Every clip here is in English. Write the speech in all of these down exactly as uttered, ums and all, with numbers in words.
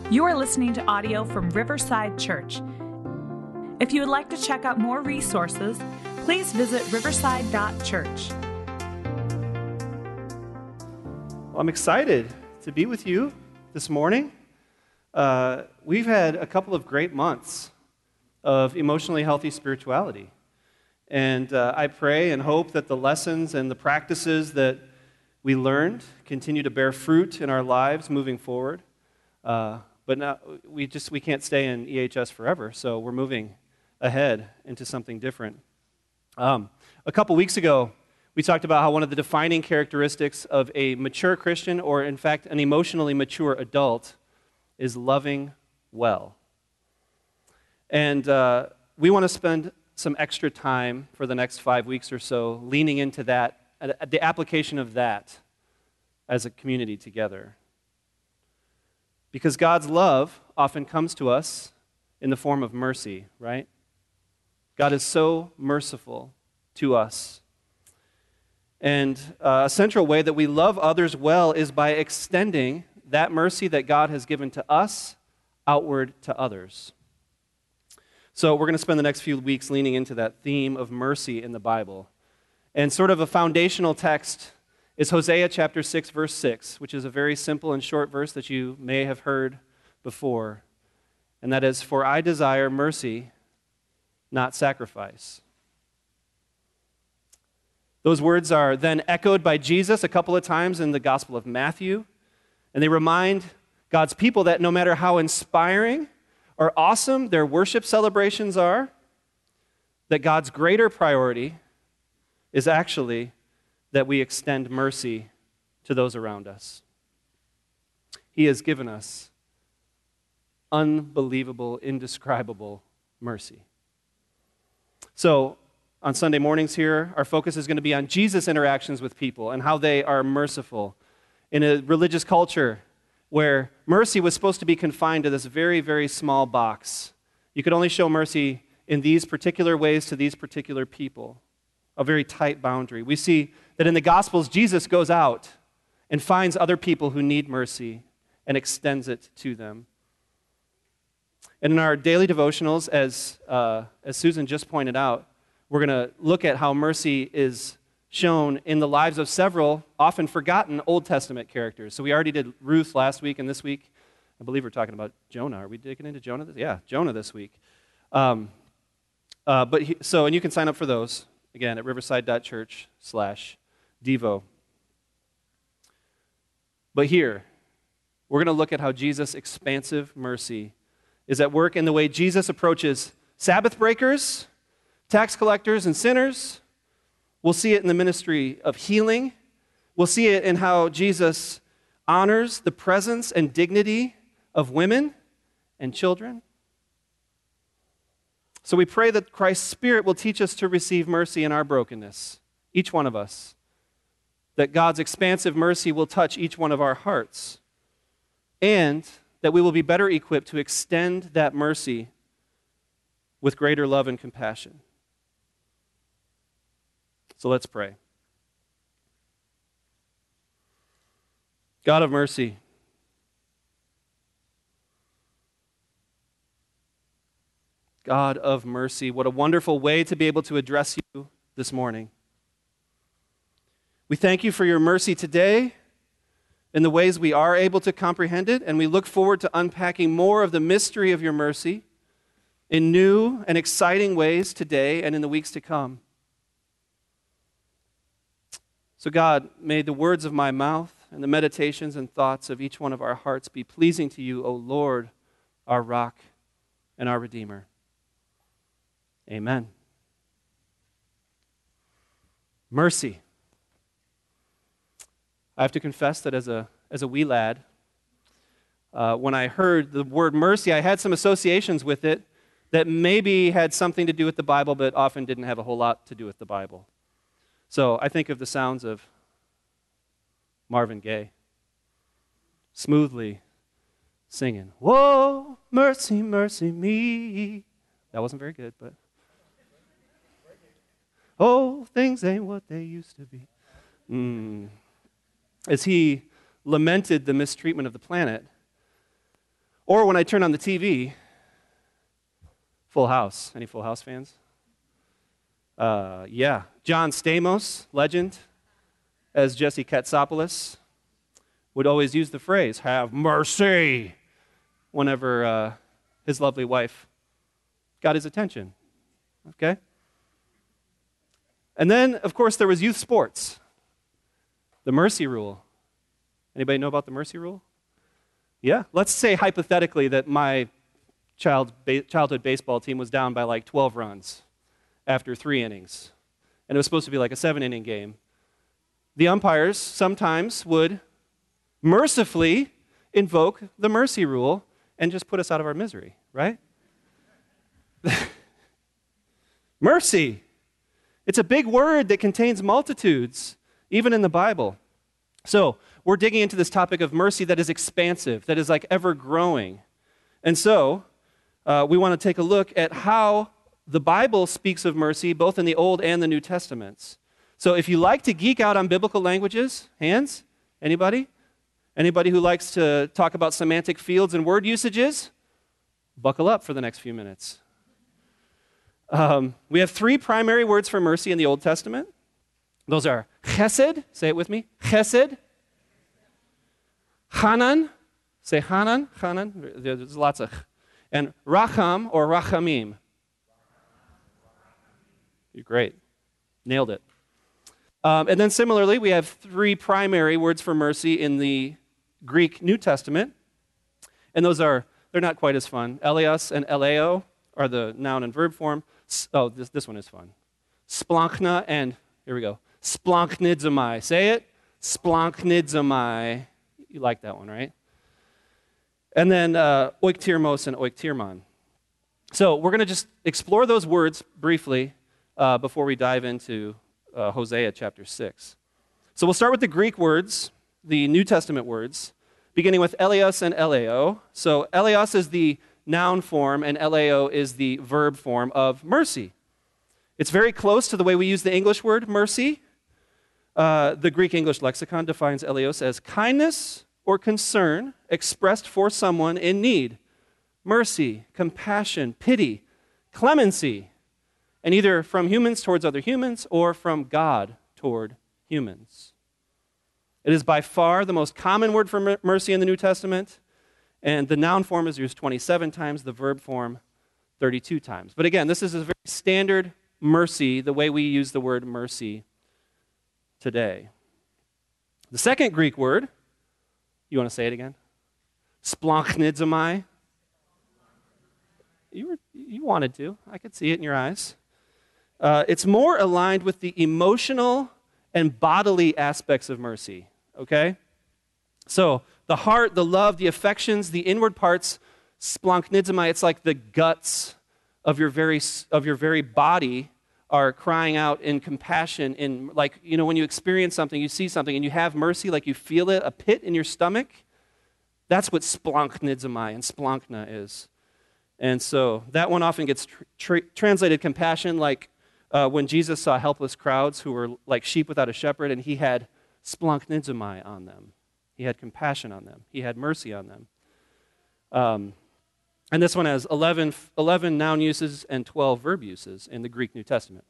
You are listening to audio from Riverside Church. If you would like to check out more resources, please visit riverside dot church. Well, I'm excited to be with you this morning. Uh, we've had a couple of great months of emotionally healthy spirituality. And uh, I pray and hope that the lessons and the practices that we learned continue to bear fruit in our lives moving forward. Uh, but now we just we can't stay in E H S forever, so we're moving ahead into something different. Um, a couple weeks ago, we talked about how one of the defining characteristics of a mature Christian, or in fact an emotionally mature adult, is loving well. And uh, we want to spend some extra time for the next five weeks or so leaning into that, the application of that as a community together. Because God's love often comes to us in the form of mercy, right? God is so merciful to us. And uh, a central way that we love others well is by extending that mercy that God has given to us outward to others. So we're going to spend the next few weeks leaning into that theme of mercy in the Bible. And sort of a foundational text is Hosea chapter six, verse six, which is a very simple and short verse that you may have heard before. And that is, "For I desire mercy, not sacrifice." Those words are then echoed by Jesus a couple of times in the Gospel of Matthew. And they remind God's people that no matter how inspiring or awesome their worship celebrations are, that God's greater priority is actually that we extend mercy to those around us. He has given us unbelievable, indescribable mercy. So, on Sunday mornings here, our focus is going to be on Jesus' interactions with people and how they are merciful. In a religious culture where mercy was supposed to be confined to this very, very small box, you could only show mercy in these particular ways to these particular people, a very tight boundary. We see that in the Gospels, Jesus goes out and finds other people who need mercy and extends it to them. And in our daily devotionals, as, uh, as Susan just pointed out, we're going to look at how mercy is shown in the lives of several often forgotten Old Testament characters. So we already did Ruth last week, and this week, I believe we're talking about Jonah. Are we digging into Jonah? This? Yeah, Jonah this week. Um, uh, but he, so, and you can sign up for those, again, at riverside dot church slash devo. But here, we're going to look at how Jesus' expansive mercy is at work in the way Jesus approaches Sabbath breakers, tax collectors, and sinners. We'll see it in the ministry of healing. We'll see it in how Jesus honors the presence and dignity of women and children. So we pray that Christ's Spirit will teach us to receive mercy in our brokenness, each one of us, that God's expansive mercy will touch each one of our hearts, and that we will be better equipped to extend that mercy with greater love and compassion. So let's pray. God of mercy, God of mercy, what a wonderful way to be able to address you this morning. We thank you for your mercy today in the ways we are able to comprehend it, and we look forward to unpacking more of the mystery of your mercy in new and exciting ways today and in the weeks to come. So God, may the words of my mouth and the meditations and thoughts of each one of our hearts be pleasing to you, O Lord, our rock and our Redeemer. Amen. Mercy. I have to confess that as a as a wee lad, uh, when I heard the word mercy, I had some associations with it that maybe had something to do with the Bible, but often didn't have a whole lot to do with the Bible. So I think of the sounds of Marvin Gaye, smoothly singing, "Whoa, mercy, mercy me." That wasn't very good, but oh, things ain't what they used to be. Mm. As he lamented the mistreatment of the planet. Or when I turn on the T V, Full House. Any Full House fans? Uh, yeah. John Stamos, legend, as Jesse Katsopoulos, would always use the phrase, have mercy, whenever uh, his lovely wife got his attention. Okay? And then, of course, there was youth sports. The mercy rule. Anybody know about the mercy rule? Yeah? Let's say hypothetically that my child, ba- childhood baseball team was down by like twelve runs after three innings. And it was supposed to be like a seven-inning game. The umpires sometimes would mercifully invoke the mercy rule and just put us out of our misery, right? Mercy. It's a big word that contains multitudes, even in the Bible. So, we're digging into this topic of mercy that is expansive, that is like ever growing. And so, uh, we want to take a look at how the Bible speaks of mercy, both in the Old and the New Testaments. So, if you like to geek out on biblical languages, hands? Anybody? Anybody who likes to talk about semantic fields and word usages? Buckle up for the next few minutes. Um, we have three primary words for mercy in the Old Testament. Those are chesed, say it with me, chesed, chanan, say chanan, chanan, there's lots of, and racham or rachamim. You're great, nailed it. Um, and then similarly, we have three primary words for mercy in the Greek New Testament, and those are, they're not quite as fun. Eleos and eleo are the noun and verb form. Oh, this, this one is fun. Splankna and, here we go, splanknidzomai. Say it, splanknidzomai. You like that one, right? And then uh, oiktirmos and oiktirmon. So we're going to just explore those words briefly uh, before we dive into uh, Hosea chapter six. So we'll start with the Greek words, the New Testament words, beginning with eleos and eleo. So eleos is the noun form, and eleo is the verb form of mercy. It's very close to the way we use the English word mercy. Uh, the Greek English lexicon defines eleos as kindness or concern expressed for someone in need, mercy, compassion, pity, clemency, and either from humans towards other humans or from God toward humans. It is by far the most common word for mercy in the New Testament. And the noun form is used twenty-seven times, the verb form thirty-two times. But again, this is a very standard mercy, the way we use the word mercy today. The second Greek word, you want to say it again? Splanknidzomai. You, were, you wanted to. I could see it in your eyes. Uh, it's more aligned with the emotional and bodily aspects of mercy, okay? So, the heart, the love, the affections, the inward parts, splanknidzomai, it's like the guts of your very of your very body are crying out in compassion, in like, you know, when you experience something, you see something, and you have mercy, like you feel it, a pit in your stomach. That's what splanknidzomai and splankna is. And so that one often gets tr- tra- translated compassion, like uh, when Jesus saw helpless crowds who were like sheep without a shepherd, and he had splanknidzomai on them. He had compassion on them. He had mercy on them. Um, and this one has eleven, eleven noun uses and twelve verb uses in the Greek New Testament.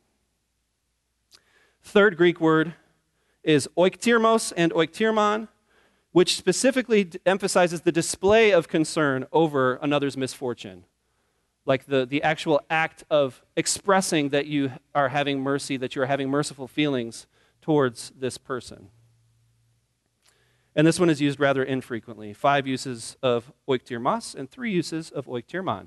Third Greek word is oiktirmos and oiktirmon, which specifically d- emphasizes the display of concern over another's misfortune. Like the, the actual act of expressing that you are having mercy, that you are having merciful feelings towards this person. And this one is used rather infrequently. Five uses of oiktirmos and three uses of oiktirmon.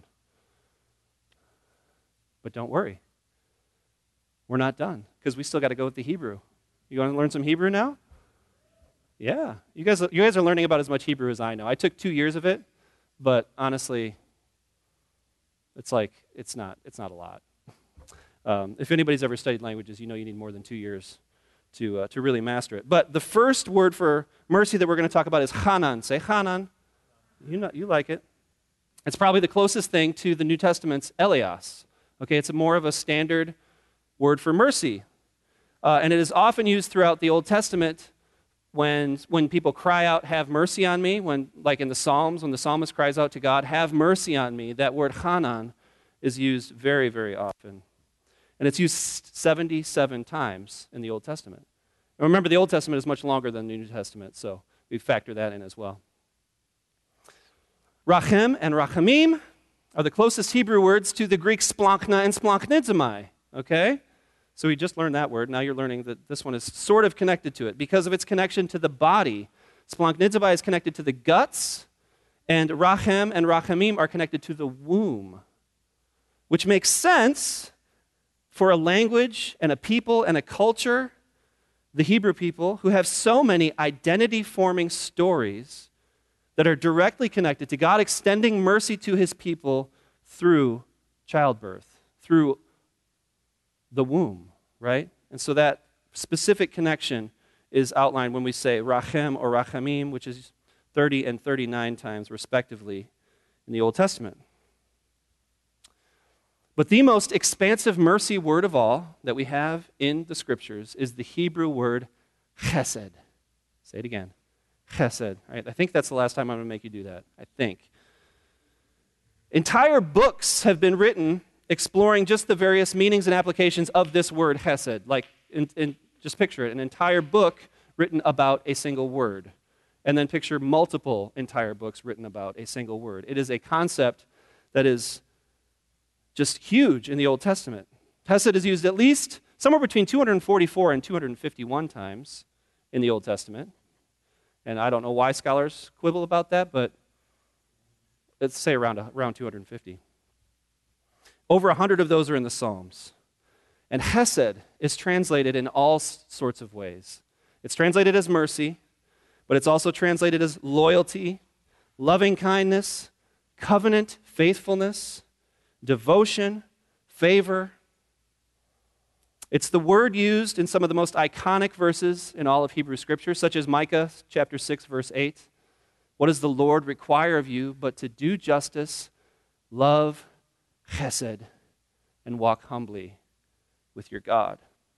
But don't worry. We're not done, because we still got to go with the Hebrew. You want to learn some Hebrew now? Yeah. You guys, you guys are learning about as much Hebrew as I know. I took two years of it, but honestly, it's like, it's not, it's not a lot. Um, if anybody's ever studied languages, you know you need more than two years to uh, to really master it. But the first word for mercy that we're going to talk about is chanan. Say chanan. You know, you like it. It's probably the closest thing to the New Testament's eleos. Okay, it's a more of a standard word for mercy. Uh, and it is often used throughout the Old Testament when, when people cry out, have mercy on me, when, like in the Psalms, when the psalmist cries out to God, have mercy on me, that word chanan is used very, very often. And it's used seventy-seven times in the Old Testament. And remember, the Old Testament is much longer than the New Testament, so we factor that in as well. Rachem and rachamim are the closest Hebrew words to the Greek splankna and splanknizomai, okay? So we just learned that word. Now you're learning that this one is sort of connected to it because of its connection to the body. Splanknizomai is connected to the guts, and rachem and rachamim are connected to the womb, which makes sense for a language and a people and a culture, the Hebrew people, who have so many identity-forming stories that are directly connected to God extending mercy to his people through childbirth, through the womb, right? And so that specific connection is outlined when we say rachem or rachamim, which is thirty and thirty-nine times respectively in the Old Testament. But the most expansive mercy word of all that we have in the Scriptures is the Hebrew word chesed. Say it again. Chesed. All right, I think that's the last time I'm going to make you do that. I think. Entire books have been written exploring just the various meanings and applications of this word chesed. Like, in, in, just picture it, an entire book written about a single word. And then picture multiple entire books written about a single word. It is a concept that is just huge in the Old Testament. Chesed is used at least somewhere between two hundred forty-four and two hundred fifty-one times in the Old Testament. And I don't know why scholars quibble about that, but let's say around, around two hundred fifty. Over one hundred of those are in the Psalms. And chesed is translated in all sorts of ways. It's translated as mercy, but it's also translated as loyalty, loving kindness, covenant faithfulness, devotion, favor. It's the word used in some of the most iconic verses in all of Hebrew Scripture, such as Micah chapter six, verse eight. What does the Lord require of you but to do justice, love, chesed, and walk humbly with your God?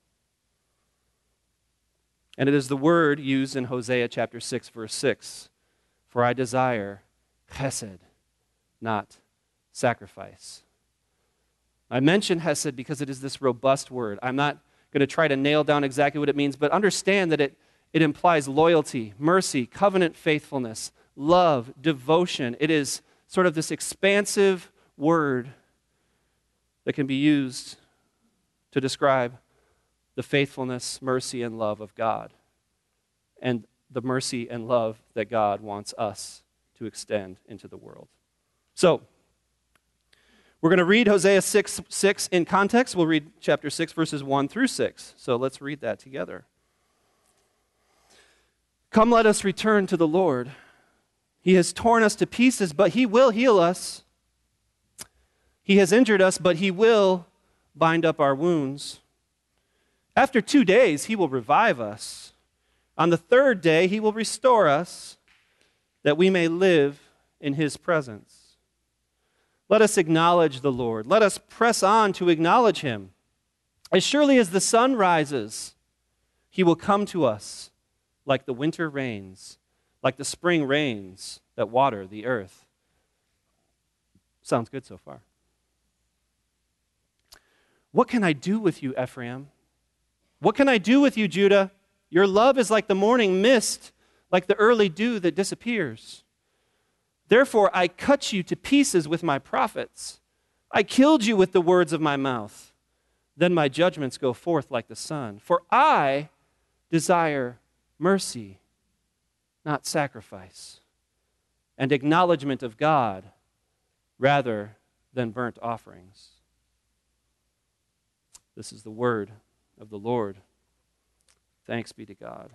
And it is the word used in Hosea chapter six, verse six. For I desire chesed, not sacrifice. I mention chesed because it is this robust word. I'm not going to try to nail down exactly what it means, but understand that it, it implies loyalty, mercy, covenant faithfulness, love, devotion. It is sort of this expansive word that can be used to describe the faithfulness, mercy, and love of God, and the mercy and love that God wants us to extend into the world. So, we're going to read Hosea six, six in context. We'll read chapter six, verses one through six. So let's read that together. Come, let us return to the Lord. He has torn us to pieces, but he will heal us. He has injured us, but he will bind up our wounds. After two days, he will revive us. On the third day, he will restore us, that we may live in his presence. Let us acknowledge the Lord. Let us press on to acknowledge him. As surely as the sun rises, he will come to us like the winter rains, like the spring rains that water the earth. Sounds good so far. What can I do with you, Ephraim? What can I do with you, Judah? Your love is like the morning mist, like the early dew that disappears. Therefore, I cut you to pieces with my prophets. I killed you with the words of my mouth. Then my judgments go forth like the sun. For I desire mercy, not sacrifice, and acknowledgement of God rather than burnt offerings. This is the word of the Lord. Thanks be to God.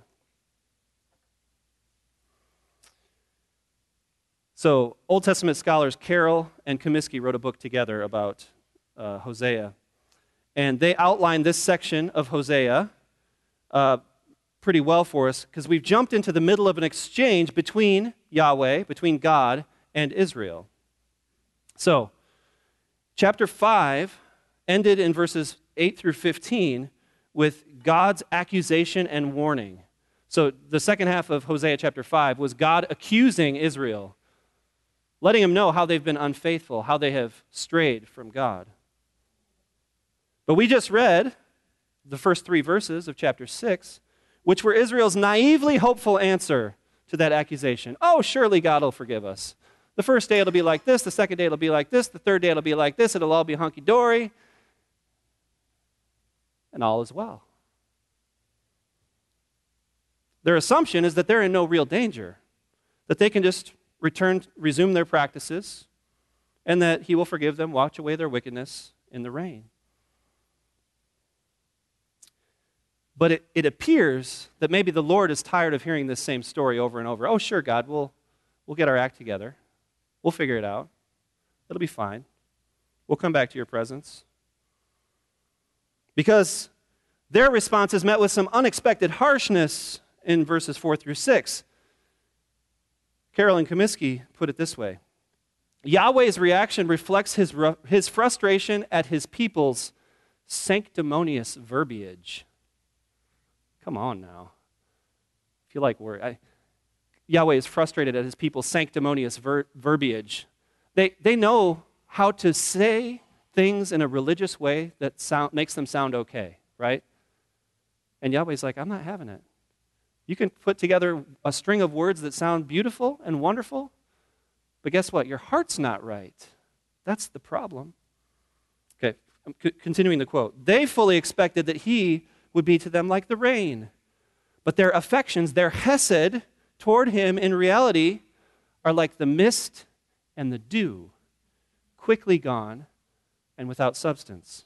So, Old Testament scholars Carroll and Comiskey wrote a book together about uh, Hosea. And they outlined this section of Hosea uh, pretty well for us because we've jumped into the middle of an exchange between Yahweh, between God, and Israel. So, chapter five ended in verses eight through fifteen with God's accusation and warning. So the second half of Hosea chapter five was God accusing Israel, letting them know how they've been unfaithful, how they have strayed from God. But we just read the first three verses of chapter six, which were Israel's naively hopeful answer to that accusation. Oh, surely God will forgive us. The first day it'll be like this, the second day it'll be like this, the third day it'll be like this, it'll all be hunky-dory, and all is well. Their assumption is that they're in no real danger, that they can just return, resume their practices, and that he will forgive them, wash away their wickedness in the rain. But it, it appears that maybe the Lord is tired of hearing this same story over and over. Oh, sure, God, we'll, we'll get our act together. We'll figure it out. It'll be fine. We'll come back to your presence. Because their response is met with some unexpected harshness in verses four through six. Carolyn Comiskey put it this way: Yahweh's reaction reflects his, his frustration at his people's sanctimonious verbiage. Come on now. I feel like we're... I, Yahweh is frustrated at his people's sanctimonious ver- verbiage. They, they know how to say things in a religious way that sound, makes them sound okay, right? And Yahweh's like, I'm not having it. You can put together a string of words that sound beautiful and wonderful, but guess what? Your heart's not right. That's the problem. Okay, I'm c- continuing the quote. They fully expected that he would be to them like the rain, but their affections, their hesed toward him in reality are like the mist and the dew, quickly gone and without substance.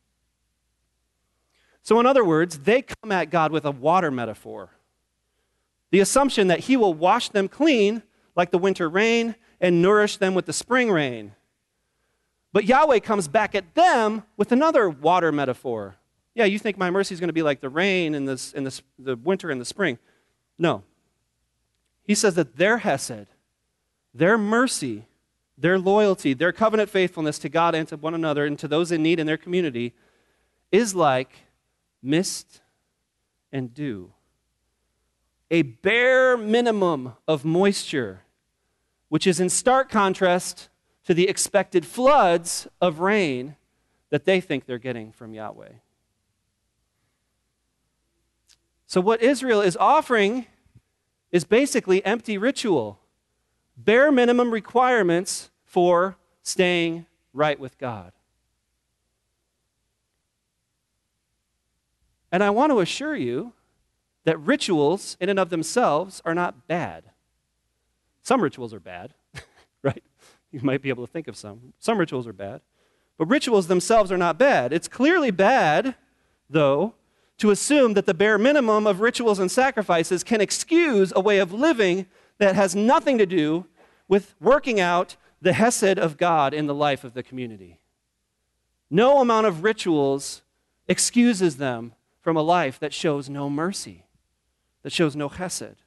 So in other words, they come at God with a water metaphor. The assumption that he will wash them clean like the winter rain and nourish them with the spring rain. But Yahweh comes back at them with another water metaphor. Yeah, you think my mercy is going to be like the rain in, this, in this, the winter and the spring. No. He says that their hesed, their mercy, their loyalty, their covenant faithfulness to God and to one another and to those in need in their community is like mist and dew. A bare minimum of moisture, which is in stark contrast to the expected floods of rain that they think they're getting from Yahweh. So what Israel is offering is basically empty ritual, bare minimum requirements for staying right with God. And I want to assure you that rituals in and of themselves are not bad. Some rituals are bad, right? You might be able to think of some. Some rituals are bad. But rituals themselves are not bad. It's clearly bad, though, to assume that the bare minimum of rituals and sacrifices can excuse a way of living that has nothing to do with working out the hesed of God in the life of the community. No amount of rituals excuses them from a life that shows no mercy, that shows no hesed.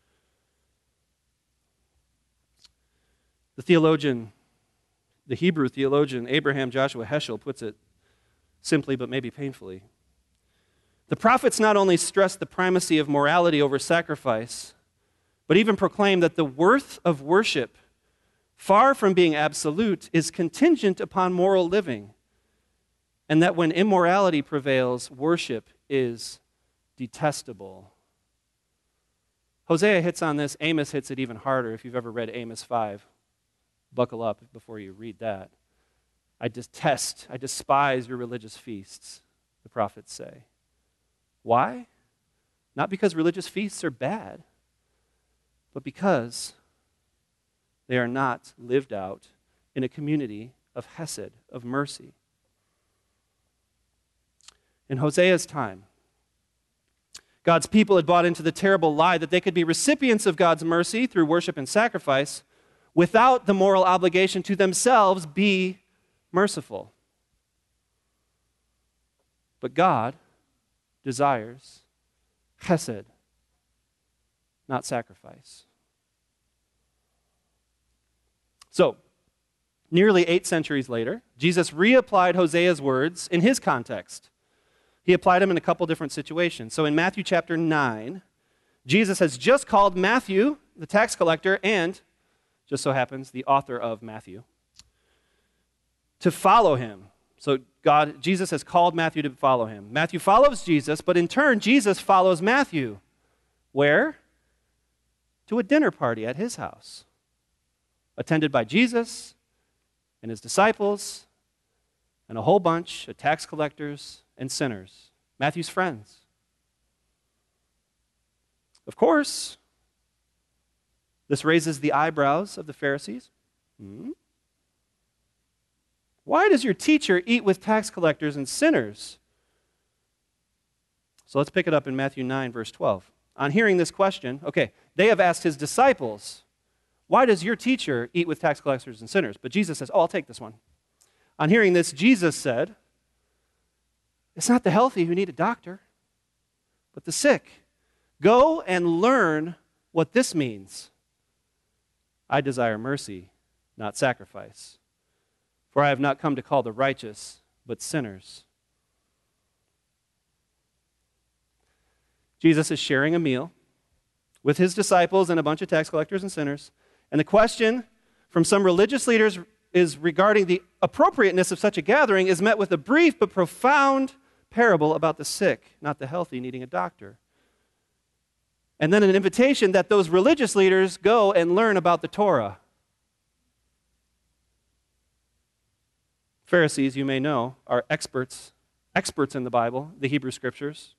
The theologian, the Hebrew theologian Abraham Joshua Heschel puts it simply but maybe painfully. The prophets not only stress the primacy of morality over sacrifice, but even proclaim that the worth of worship, far from being absolute, is contingent upon moral living, and that when immorality prevails, worship is detestable. Hosea hits on this. Amos hits it even harder. If you've ever read Amos five, buckle up before you read that. I detest, I despise your religious feasts, the prophets say. Why? Not because religious feasts are bad, but because they are not lived out in a community of hesed, of mercy. In Hosea's time, God's people had bought into the terrible lie that they could be recipients of God's mercy through worship and sacrifice without the moral obligation to themselves be merciful. But God desires chesed, not sacrifice. So, nearly eight centuries later, Jesus reapplied Hosea's words in his context. He applied them in a couple different situations. So in Matthew chapter nine, Jesus has just called Matthew, the tax collector, and, just so happens, the author of Matthew, to follow him. So God, Jesus has called Matthew to follow him. Matthew follows Jesus, but in turn, Jesus follows Matthew. Where? To a dinner party at his house, attended by Jesus and his disciples and a whole bunch of tax collectors and sinners, Matthew's friends. Of course, this raises the eyebrows of the Pharisees. Hmm? Why does your teacher eat with tax collectors and sinners? So let's pick it up in Matthew nine, verse twelve. On hearing this question, okay, they have asked his disciples, why does your teacher eat with tax collectors and sinners? But Jesus says, oh, I'll take this one. On hearing this, Jesus said, it's not the healthy who need a doctor, but the sick. Go and learn what this means. I desire mercy, not sacrifice. For I have not come to call the righteous, but sinners. Jesus is sharing a meal with his disciples and a bunch of tax collectors and sinners. And the question from some religious leaders is regarding the appropriateness of such a gathering is met with a brief but profound parable about the sick, not the healthy, needing a doctor. And then an invitation that those religious leaders go and learn about the Torah. Pharisees, you may know, are experts, experts in the Bible, the Hebrew Scriptures.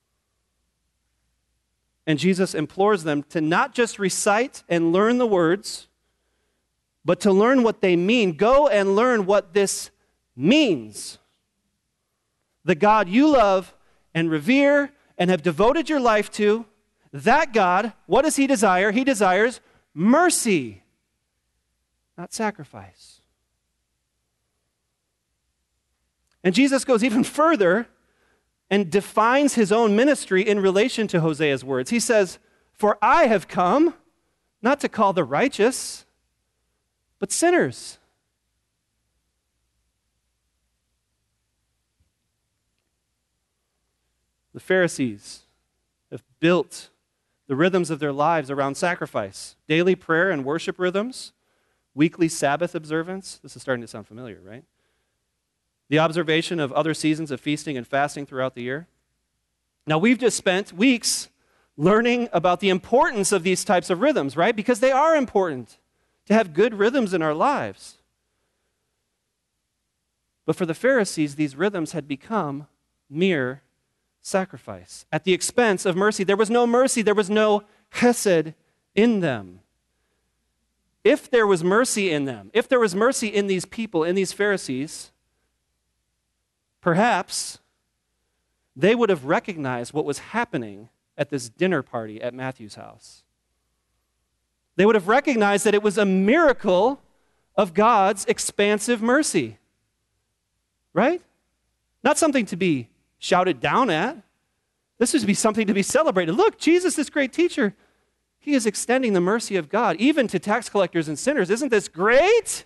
And Jesus implores them to not just recite and learn the words, but to learn what they mean. Go and learn what this means. The God you love and revere and have devoted your life to, that God, what does he desire? He desires mercy, not sacrifice. And Jesus goes even further and defines his own ministry in relation to Hosea's words. He says, for I have come not to call the righteous, but sinners. The Pharisees have built the rhythms of their lives around sacrifice, daily prayer and worship rhythms, weekly Sabbath observance. This is starting to sound familiar, right? The observation of other seasons of feasting and fasting throughout the year. Now, we've just spent weeks learning about the importance of these types of rhythms, right? Because they are important to have good rhythms in our lives. But for the Pharisees, these rhythms had become mere sacrifice at the expense of mercy. There was no mercy, there was no chesed in them. If there was mercy in them, if there was mercy in these people, in these Pharisees, perhaps they would have recognized what was happening at this dinner party at Matthew's house. They would have recognized that it was a miracle of God's expansive mercy. Right? Not something to be shouted down at. This would be something to be celebrated. Look, Jesus, this great teacher, he is extending the mercy of God even to tax collectors and sinners. Isn't this great?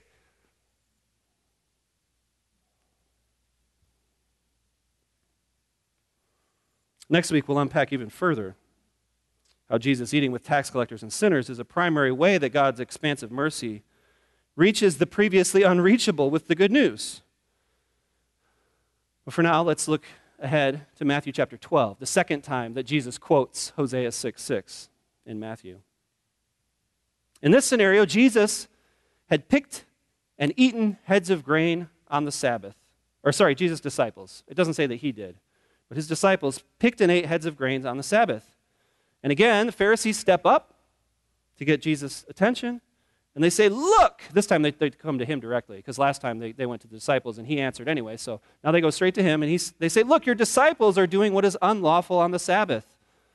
Next week, we'll unpack even further how Jesus eating with tax collectors and sinners is a primary way that God's expansive mercy reaches the previously unreachable with the good news. But for now, let's look ahead to Matthew chapter twelve, the second time that Jesus quotes Hosea six six in Matthew. In this scenario, Jesus had picked and eaten heads of grain on the Sabbath. Or sorry, Jesus' disciples. It doesn't say that he did. But his disciples picked and ate heads of grains on the Sabbath. And again, the Pharisees step up to get Jesus' attention. And they say, look, this time they, they come to him directly, because last time they, they went to the disciples and he answered anyway. So now they go straight to him and he's, they say, look, your disciples are doing what is unlawful on the Sabbath.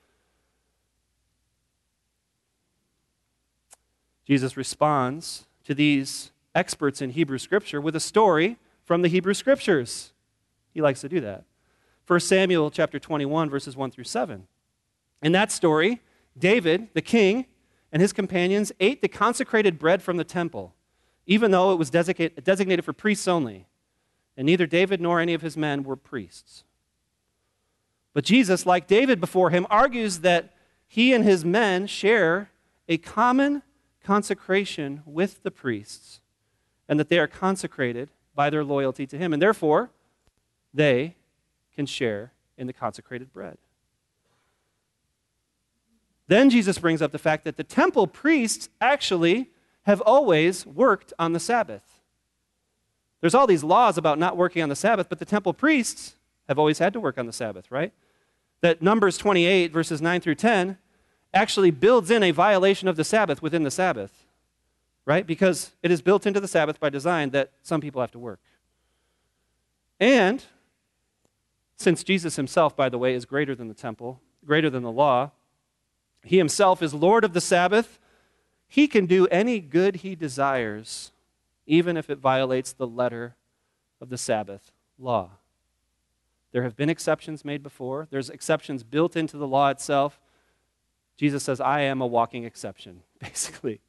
Jesus responds to these experts in Hebrew Scripture with a story from the Hebrew Scriptures. He likes to do that. First Samuel chapter twenty-one, verses one through seven. In that story, David, the king, and his companions ate the consecrated bread from the temple, even though it was designated for priests only. And neither David nor any of his men were priests. But Jesus, like David before him, argues that he and his men share a common consecration with the priests, and that they are consecrated by their loyalty to him, and therefore they can share in the consecrated bread. Then Jesus brings up the fact that the temple priests actually have always worked on the Sabbath. There's all these laws about not working on the Sabbath, but the temple priests have always had to work on the Sabbath, right? That Numbers twenty-eight, verses nine through ten, actually builds in a violation of the Sabbath within the Sabbath, right? Because it is built into the Sabbath by design that some people have to work. And since Jesus himself, by the way, is greater than the temple, greater than the law, he himself is Lord of the Sabbath, he can do any good he desires, even if it violates the letter of the Sabbath law. There have been exceptions made before. There's exceptions built into the law itself. Jesus says, I am a walking exception, basically.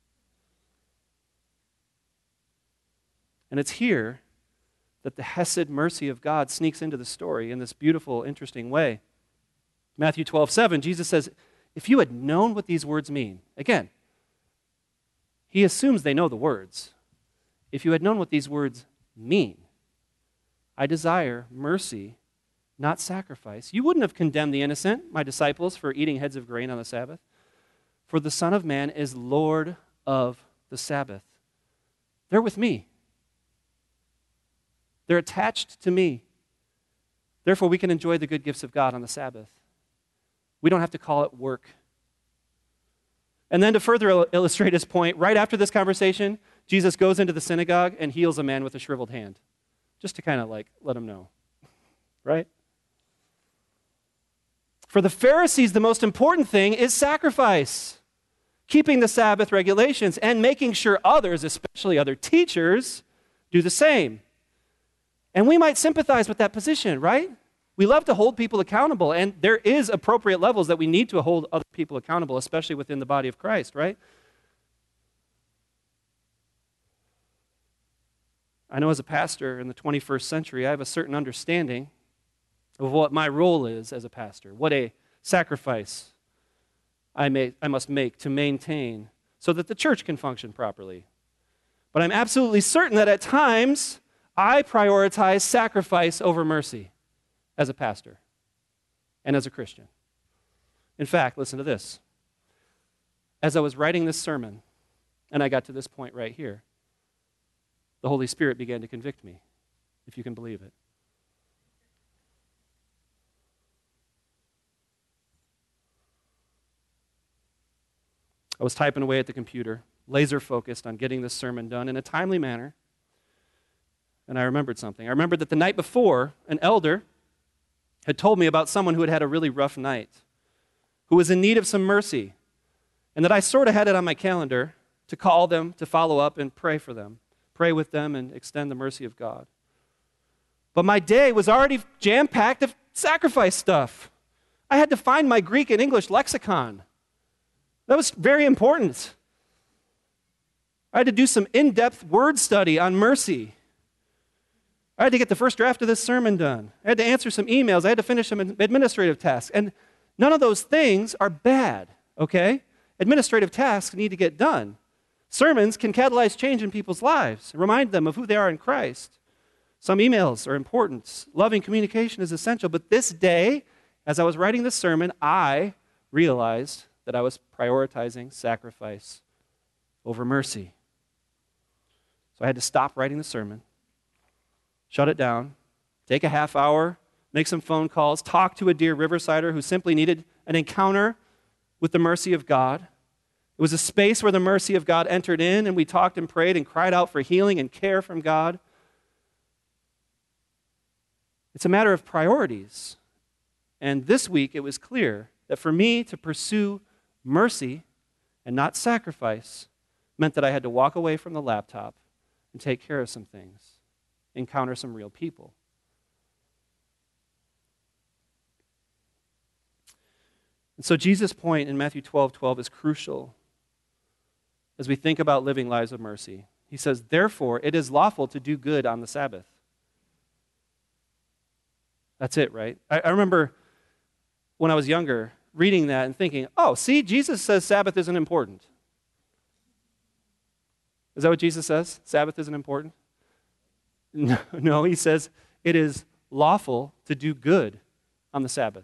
And it's here that the Hesed mercy of God sneaks into the story in this beautiful, interesting way. Matthew twelve seven, Jesus says, if you had known what these words mean, again, he assumes they know the words. If you had known what these words mean, I desire mercy, not sacrifice. You wouldn't have condemned the innocent, my disciples, for eating heads of grain on the Sabbath. For the Son of Man is Lord of the Sabbath. They're with me. They're attached to me. Therefore, we can enjoy the good gifts of God on the Sabbath. We don't have to call it work. And then to further il- illustrate his point, right after this conversation, Jesus goes into the synagogue and heals a man with a shriveled hand. Just to kind of like let him know. Right? For the Pharisees, the most important thing is sacrifice. Keeping the Sabbath regulations and making sure others, especially other teachers, do the same. And we might sympathize with that position, right? We love to hold people accountable, and there is appropriate levels that we need to hold other people accountable, especially within the body of Christ, right? I know as a pastor in the twenty-first century, I have a certain understanding of what my role is as a pastor, what a sacrifice I, may, I must make to maintain so that the church can function properly. But I'm absolutely certain that at times, I prioritize sacrifice over mercy as a pastor and as a Christian. In fact, listen to this. As I was writing this sermon, and I got to this point right here, the Holy Spirit began to convict me, if you can believe it. I was typing away at the computer, laser focused on getting this sermon done in a timely manner. And I remembered something. I remembered that the night before, an elder had told me about someone who had had a really rough night, who was in need of some mercy, and that I sort of had it on my calendar to call them, to follow up and pray for them, pray with them and extend the mercy of God. But my day was already jam-packed of sacrifice stuff. I had to find my Greek and English lexicon. That was very important. I had to do some in-depth word study on mercy. I had to get the first draft of this sermon done. I had to answer some emails. I had to finish some administrative tasks. And none of those things are bad, okay? Administrative tasks need to get done. Sermons can catalyze change in people's lives, remind them of who they are in Christ. Some emails are important. Loving communication is essential. But this day, as I was writing this sermon, I realized that I was prioritizing sacrifice over mercy. So I had to stop writing the sermon, shut it down, take a half hour, make some phone calls, talk to a dear Riversider who simply needed an encounter with the mercy of God. It was a space where the mercy of God entered in, and we talked and prayed and cried out for healing and care from God. It's a matter of priorities. And this week it was clear that for me to pursue mercy and not sacrifice meant that I had to walk away from the laptop and take care of some things, encounter some real people. And so Jesus' point in Matthew twelve twelve is crucial as we think about living lives of mercy. He says, therefore, it is lawful to do good on the Sabbath. That's it, right? I, I remember when I was younger, reading that and thinking, oh, see, Jesus says Sabbath isn't important. Is that what Jesus says? Sabbath isn't important? No, no, he says it is lawful to do good on the Sabbath.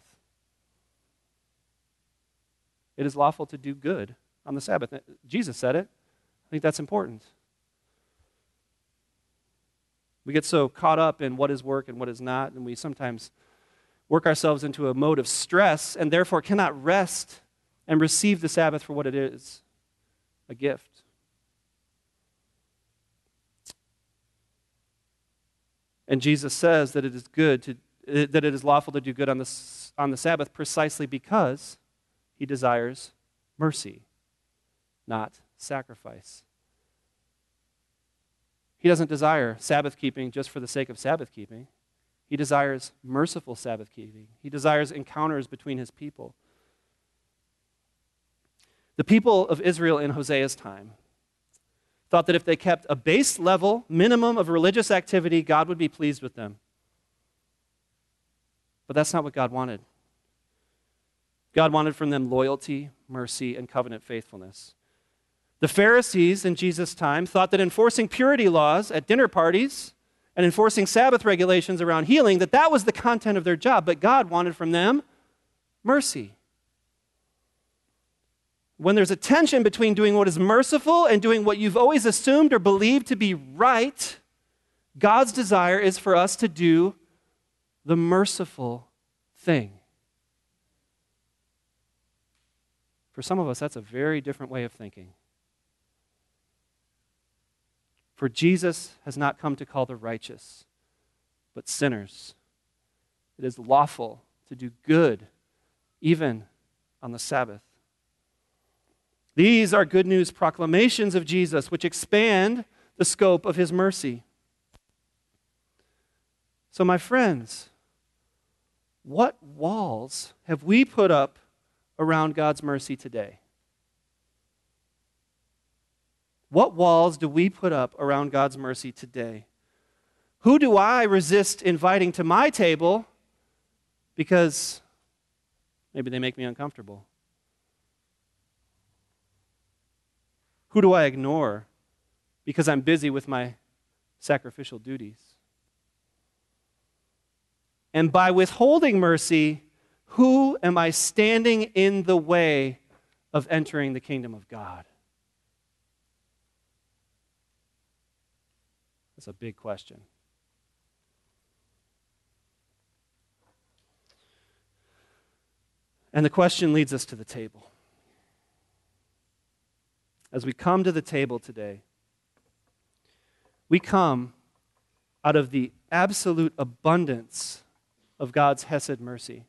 It is lawful to do good on the Sabbath. Jesus said it. I think that's important. We get so caught up in what is work and what is not, and we sometimes work ourselves into a mode of stress and therefore cannot rest and receive the Sabbath for what it is, a gift. And Jesus says that it is good to that it is lawful to do good on the on the Sabbath precisely because he desires mercy, not sacrifice. He doesn't desire Sabbath keeping just for the sake of Sabbath keeping. He desires merciful Sabbath keeping. He desires encounters between his people. The people of Israel in Hosea's time thought that if they kept a base level minimum of religious activity, God would be pleased with them. But that's not what God wanted. God wanted from them loyalty, mercy, and covenant faithfulness. The Pharisees in Jesus' time thought that enforcing purity laws at dinner parties and enforcing Sabbath regulations around healing, that that was the content of their job, but God wanted from them mercy. When there's a tension between doing what is merciful and doing what you've always assumed or believed to be right, God's desire is for us to do the merciful thing. For some of us, that's a very different way of thinking. For Jesus has not come to call the righteous, but sinners. It is lawful to do good, even on the Sabbath. These are good news proclamations of Jesus, which expand the scope of his mercy. So, my friends, what walls have we put up around God's mercy today? What walls do we put up around God's mercy today? Who do I resist inviting to my table because maybe they make me uncomfortable? Who do I ignore because I'm busy with my sacrificial duties? And by withholding mercy, who am I standing in the way of entering the kingdom of God? That's a big question. And the question leads us to the table. As we come to the table today, we come out of the absolute abundance of God's Hesed mercy.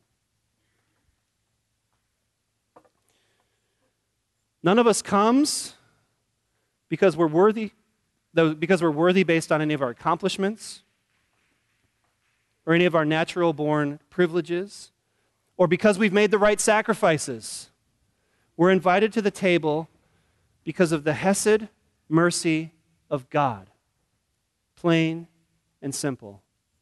None of us comes because we're worthy, because we're worthy based on any of our accomplishments or any of our natural-born privileges or because we've made the right sacrifices. We're invited to the table because of the Hesed mercy of God. Plain and simple.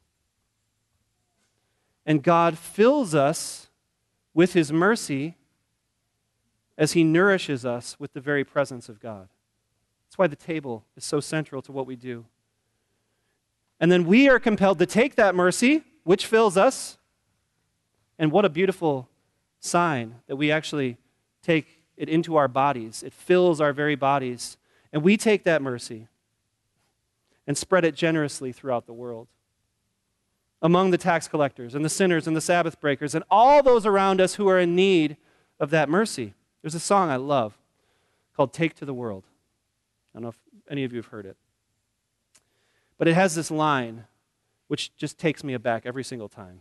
And God fills us with his mercy as he nourishes us with the very presence of God. That's why the table is so central to what we do. And then we are compelled to take that mercy, which fills us, and what a beautiful sign that we actually take it into our bodies. It fills our very bodies. And we take that mercy and spread it generously throughout the world. Among the tax collectors and the sinners and the Sabbath breakers and all those around us who are in need of that mercy. There's a song I love called Take to the World. I don't know if any of you have heard it. But it has this line which just takes me aback every single time.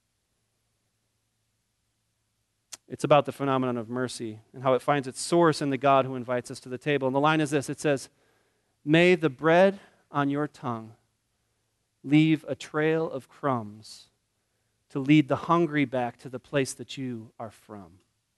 It's about the phenomenon of mercy and how it finds its source in the God who invites us to the table. And the line is this, it says, "May the bread on your tongue leave a trail of crumbs to lead the hungry back to the place that you are from."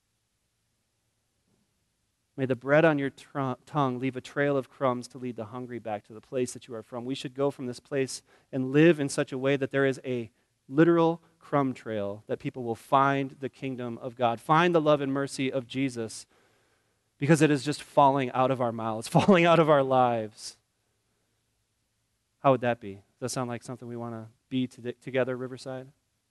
May the bread on your tr- tongue leave a trail of crumbs to lead the hungry back to the place that you are from. We should go from this place and live in such a way that there is a literal crumb trail, that people will find the kingdom of God, find the love and mercy of Jesus, because it is just falling out of our mouths, falling out of our lives. How would that be? Does that sound like something we want to be to- together, Riverside?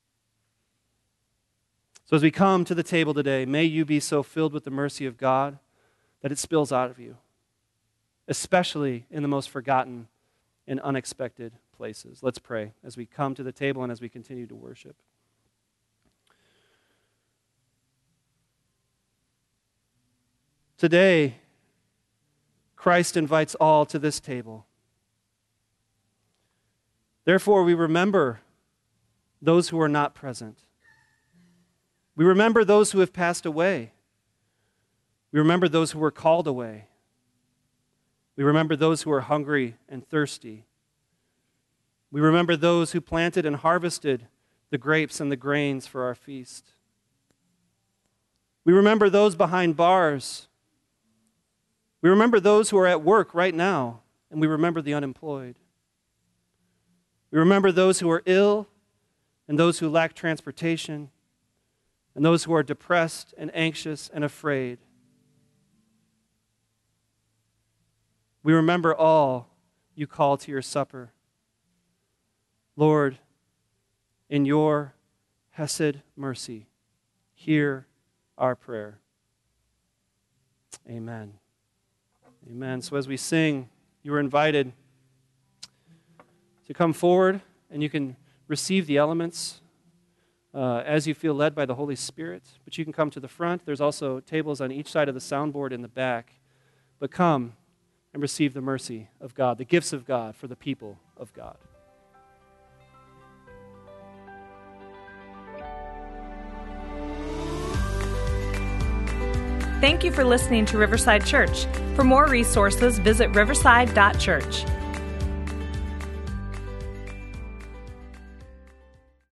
So as we come to the table today, may you be so filled with the mercy of God that it spills out of you, especially in the most forgotten and unexpected places. Let's pray as we come to the table and as we continue to worship. Today, Christ invites all to this table. Therefore, we remember those who are not present. We remember those who have passed away. We remember those who were called away. We remember those who are hungry and thirsty. We remember those who planted and harvested the grapes and the grains for our feast. We remember those behind bars. We remember those who are at work right now, and we remember the unemployed. We remember those who are ill and those who lack transportation and those who are depressed and anxious and afraid. We remember all you call to your supper. Lord, in your hesed mercy, hear our prayer. Amen. Amen. So as we sing, you are invited to come forward, and you can receive the elements uh, as you feel led by the Holy Spirit. But you can come to the front. There's also tables on each side of the soundboard in the back. But come and receive the mercy of God, the gifts of God for the people of God. Thank you for listening to Riverside Church. For more resources, visit riverside dot church.